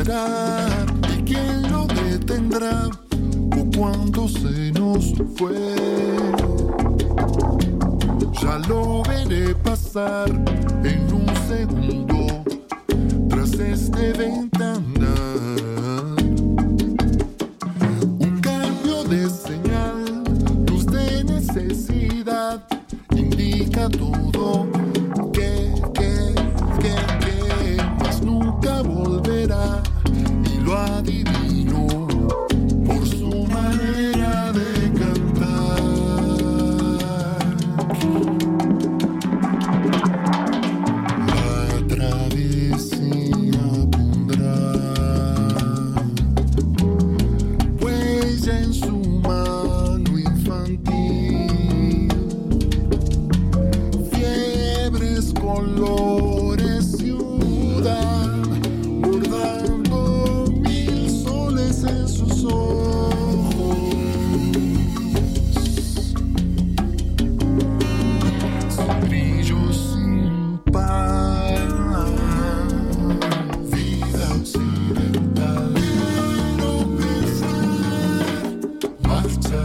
volverá y quién lo detendrá o cuando se nos fue. Ya lo veré pasar en un segundo tras este ventanal. Un cambio de señal, luz de necesidad, indica todo que más nunca volverá y lo adivino por su manera de cantar. La travesía pondrá huella en su mano infantil, fiebres, colores, ciudad, bordando mil soles en sus ojos. Sin brillo, sin par, vida occidental. Quiero pensar, marcha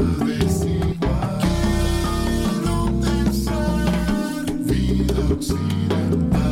desigual. Quiero pensar, vida occidental.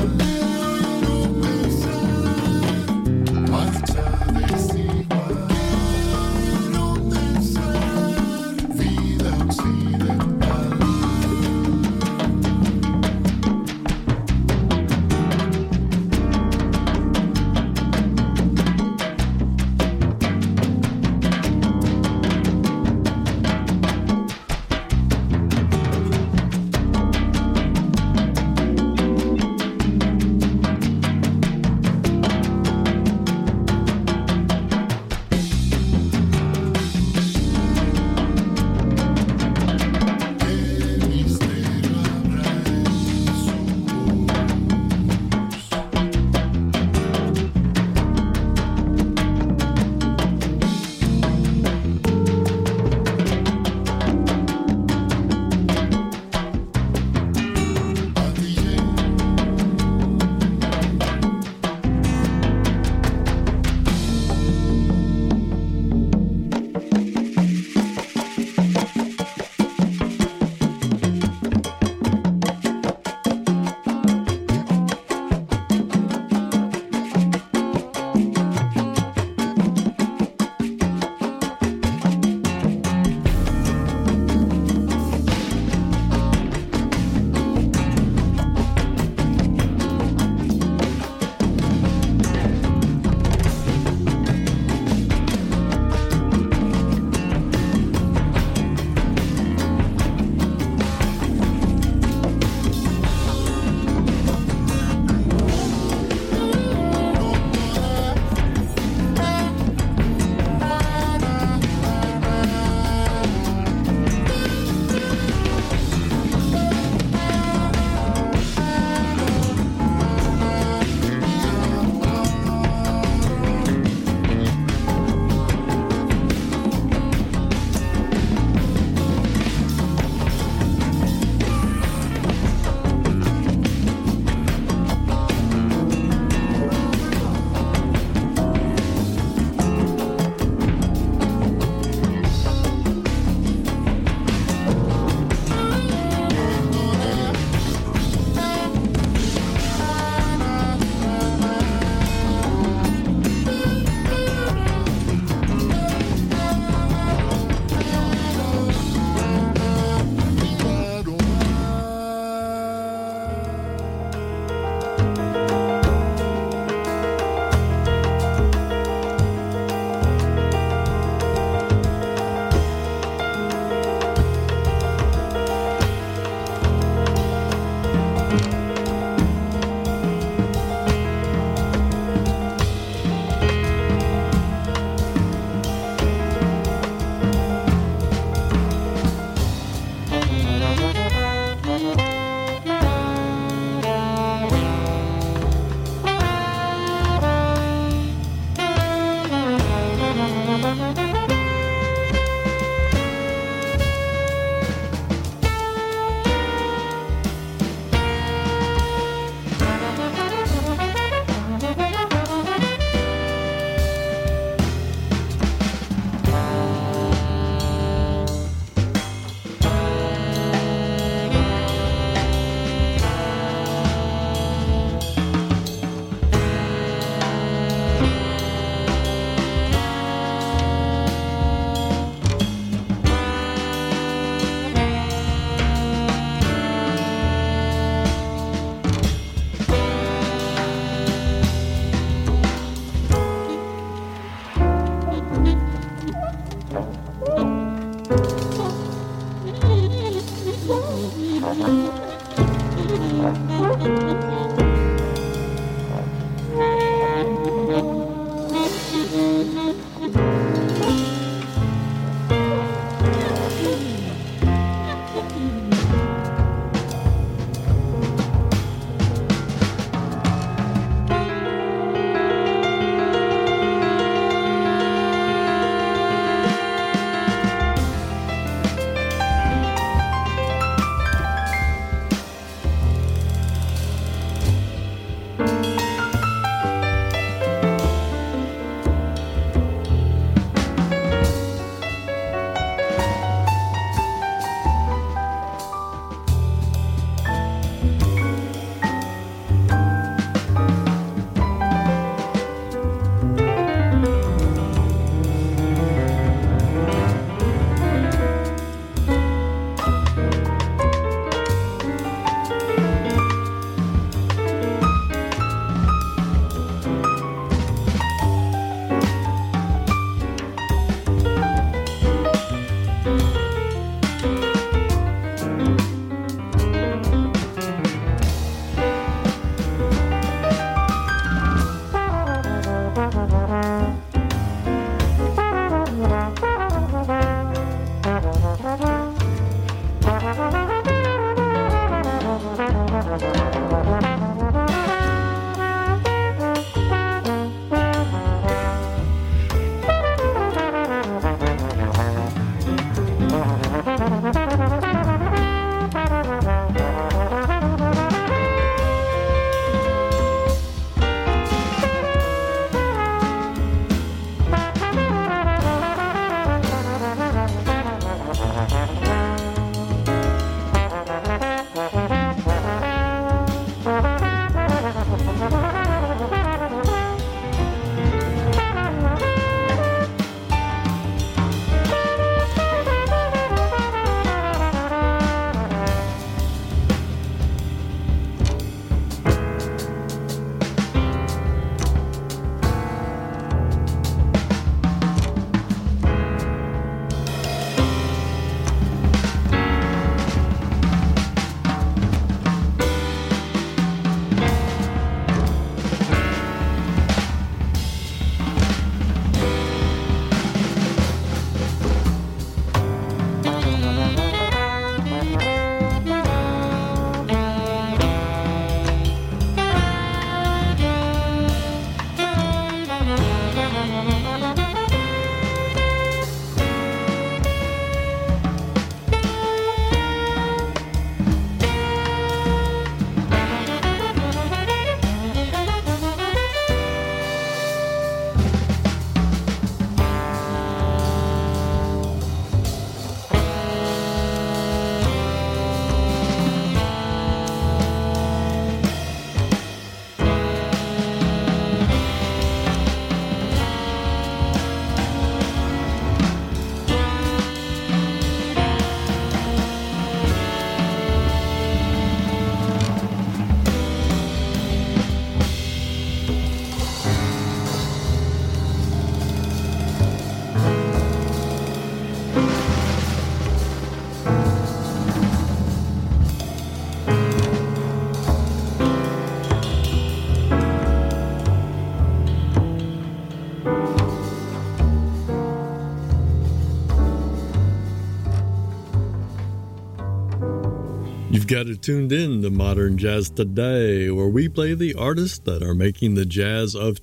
You've got it tuned in to Modern Jazz Today, where we play the artists that are making the jazz of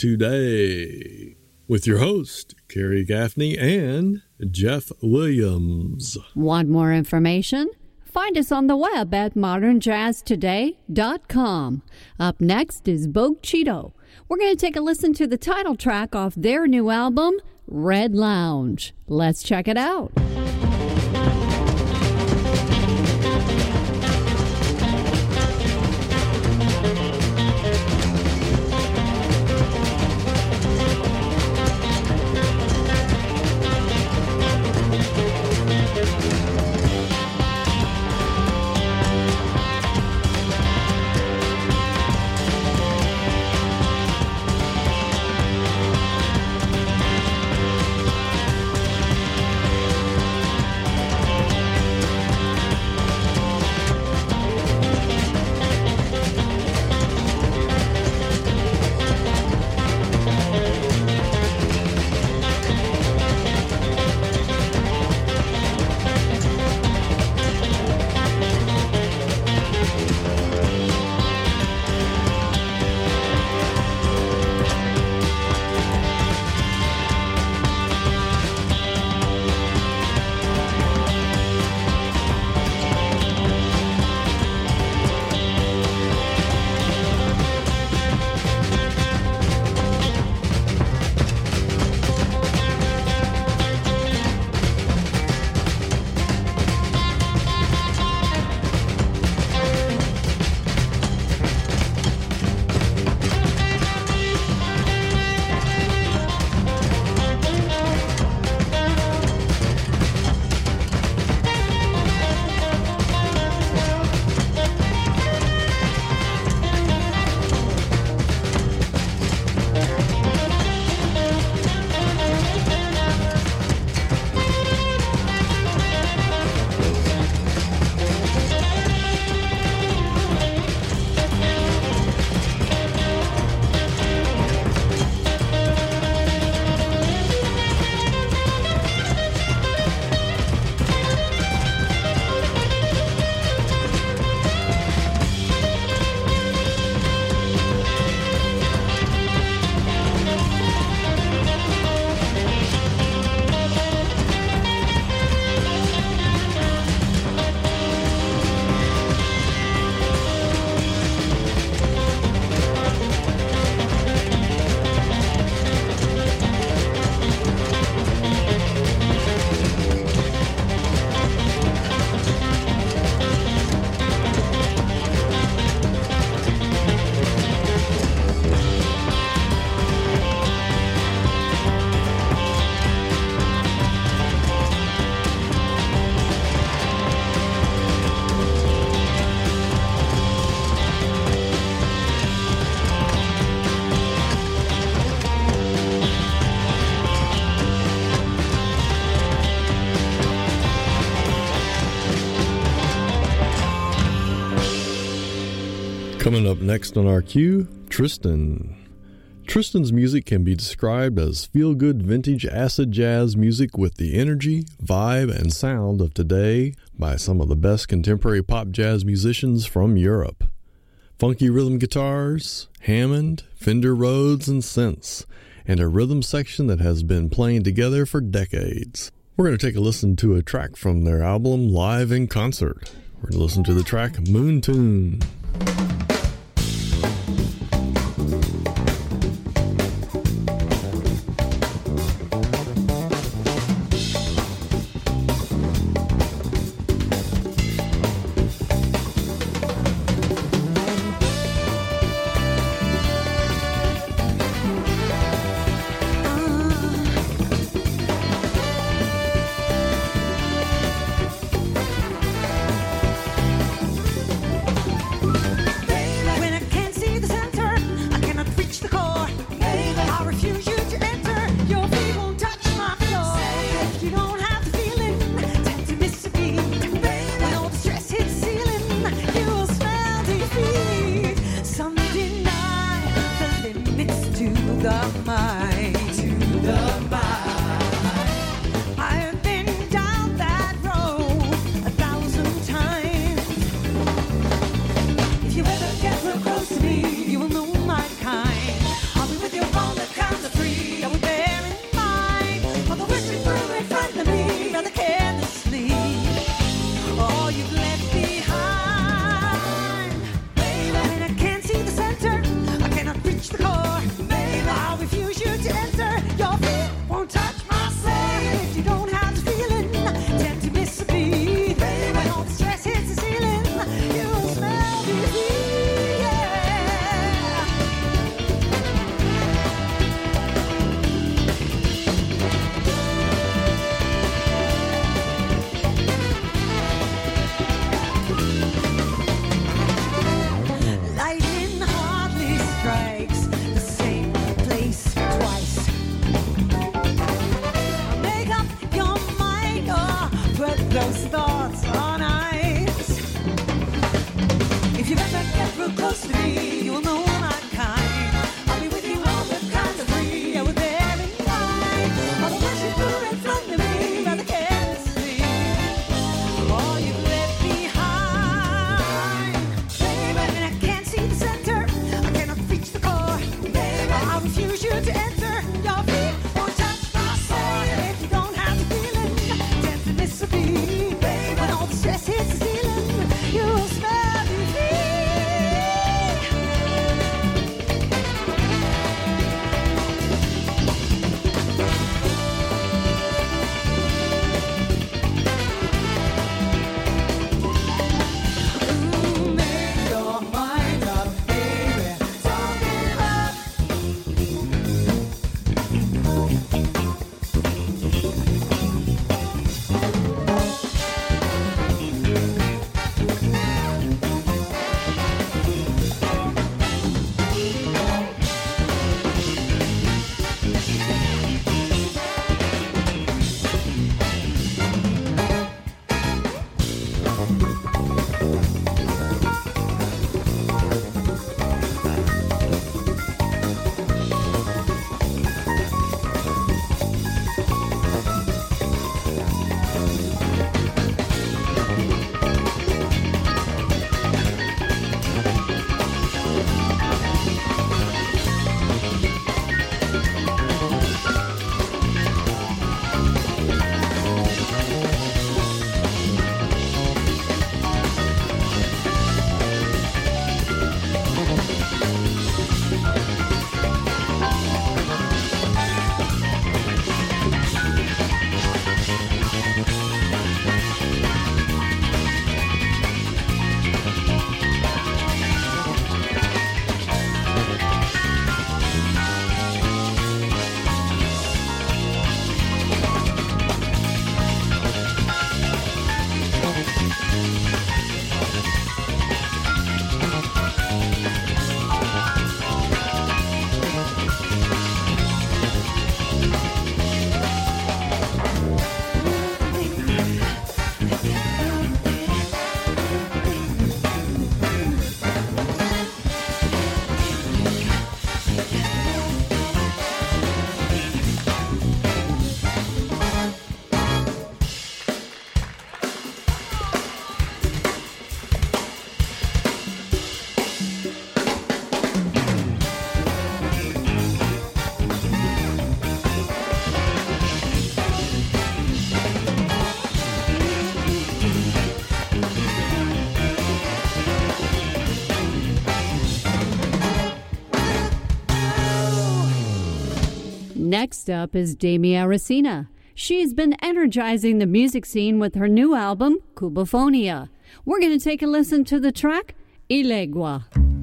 today, with your host, Kerry Gaffney and Jeff Williams. Want more information? Find us on the web at modernjazztoday.com. Up next is Bogue Chitto. We're going to take a listen to the title track off their new album, Red Lounge. Let's check it out. Coming up next on our queue, Tristan. Tristan's music can be described as feel-good vintage acid jazz music with the energy, vibe, and sound of today by some of the best contemporary pop jazz musicians from Europe. Funky rhythm guitars, Hammond, Fender Rhodes, and synths, and a rhythm section that has been playing together for decades. We're going to take a listen to a track from their album Live in Concert. We're going to listen to the track Moon Tune. Next up is Demi Aracena. She's been energizing the music scene with her new album, Cubophonia. We're going to take a listen to the track, Ilegua.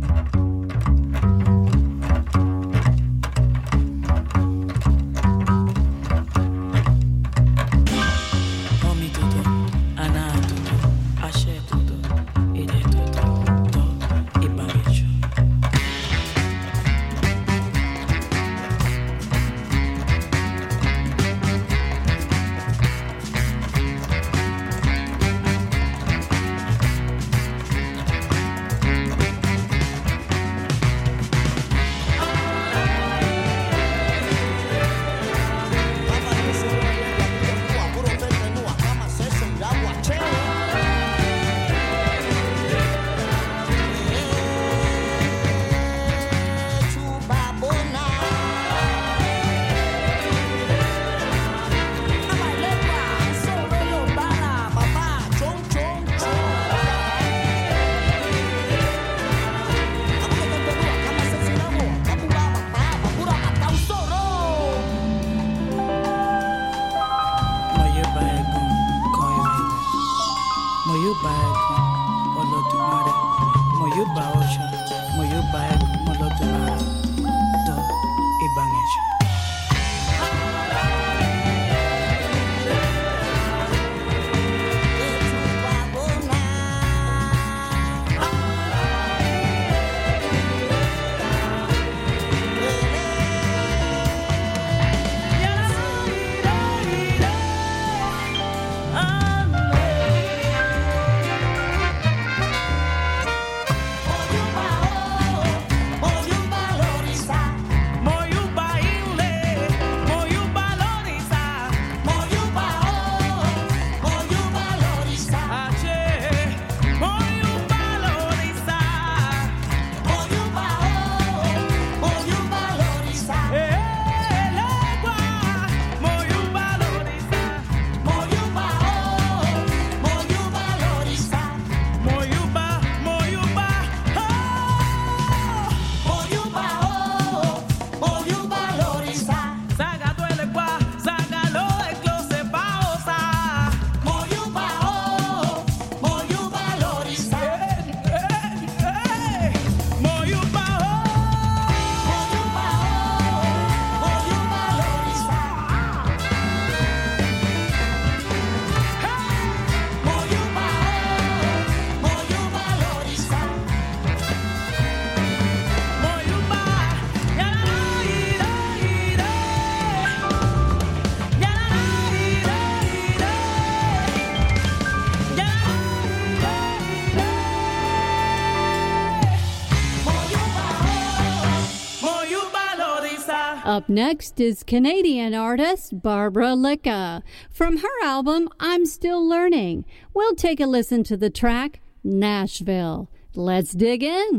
Up next is Canadian artist Barbara Licka. From her album, I'm Still Learning. We'll take a listen to the track, Nashville. Let's dig in.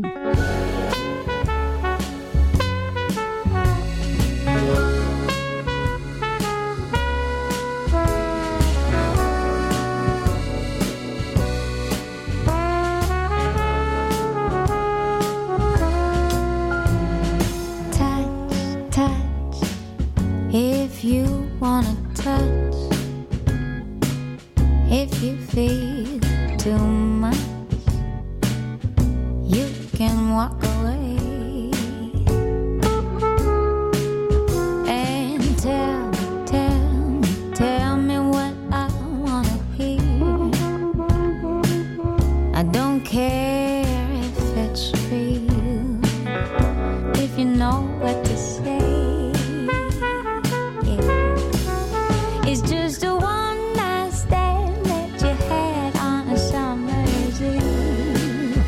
If you wanna touch, if you feel too much, you can walk away and tell me what I wanna hear. I don't care if it's real, if you know what to say. It's just a one night stand that you had on a summer's eve.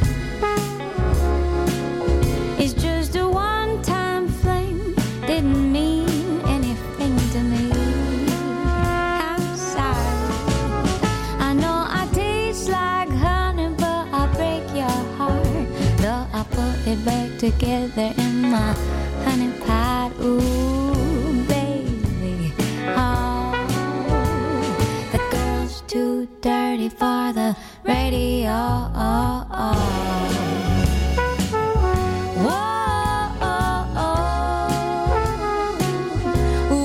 It's just a one time fling, didn't mean anything to me. I'm sorry, I know I taste like honey, but I break your heart. Though I put it back together in my honey pot. Ooh, baby, oh, too dirty for the radio. Oh, oh. Whoa, oh, oh.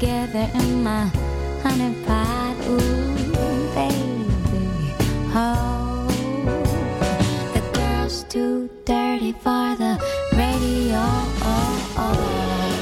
together in my honey pot. Ooh, baby, oh, the girl's too dirty for the radio. Oh, oh.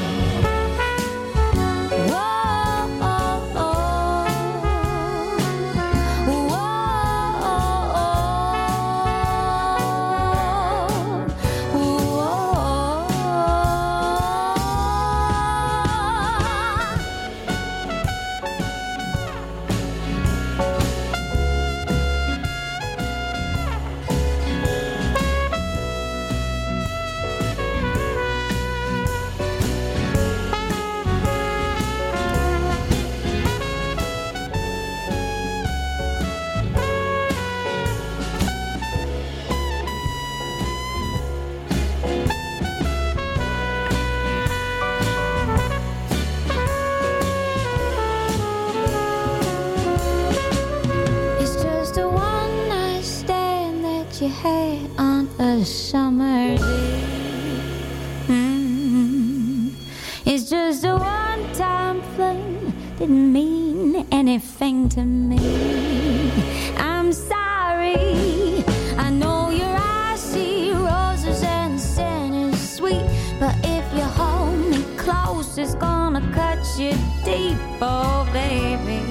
You had on a summer day. It's just a one-time fling, didn't mean anything to me. I'm sorry, I know your eyes see roses and sin is sweet, but if you hold me close, it's gonna cut you deep, oh baby.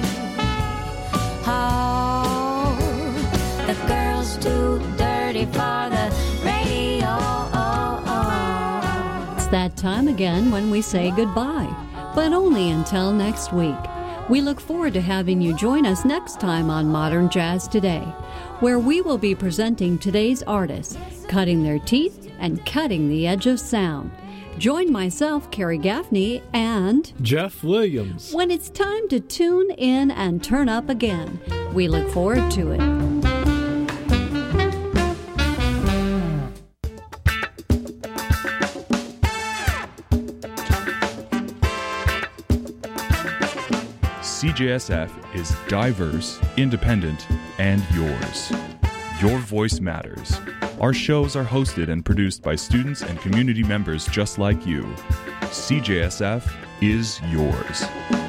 Oh, the girl's too dirty for the radio. Oh, oh. It's that time again when we say goodbye, but only until next week. We look forward to having you join us next time on Modern Jazz Today, where we will be presenting today's artists, cutting their teeth and cutting the edge of sound. Join myself, Carrie Gaffney, and Jeff Williams when it's time to tune in and turn up again. We look forward to it. CJSF is diverse, independent, and yours. Your voice matters. Our shows are hosted and produced by students and community members just like you. CJSF is yours.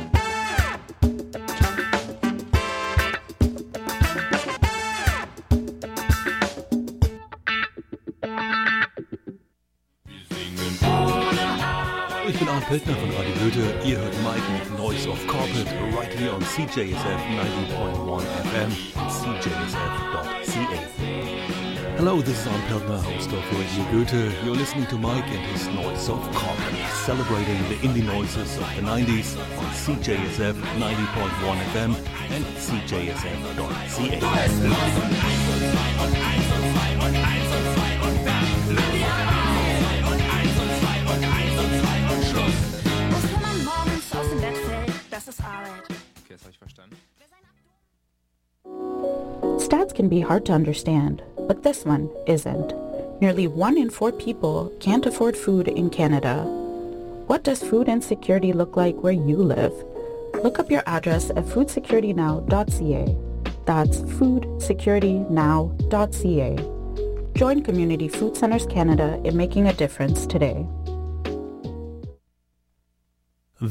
Ich bin Arndt Pildner von Radio Goethe. Ihr hört Mike mit Noise of Carpet right here on CJSF 90.1 FM and CJSF.ca. Hello, this is Arndt Pildner, host of Radio Goethe. You're listening to Mike and his Noise of Carpet, celebrating the indie noises of the 90s on CJSF 90.1 FM and CJSF.ca. Stats can be hard to understand, but this one isn't. Nearly 1 in 4 people can't afford food in Canada. What does food insecurity look like where you live? Look up your address at foodsecuritynow.ca. That's foodsecuritynow.ca. Join Community Food Centers Canada in making a difference today.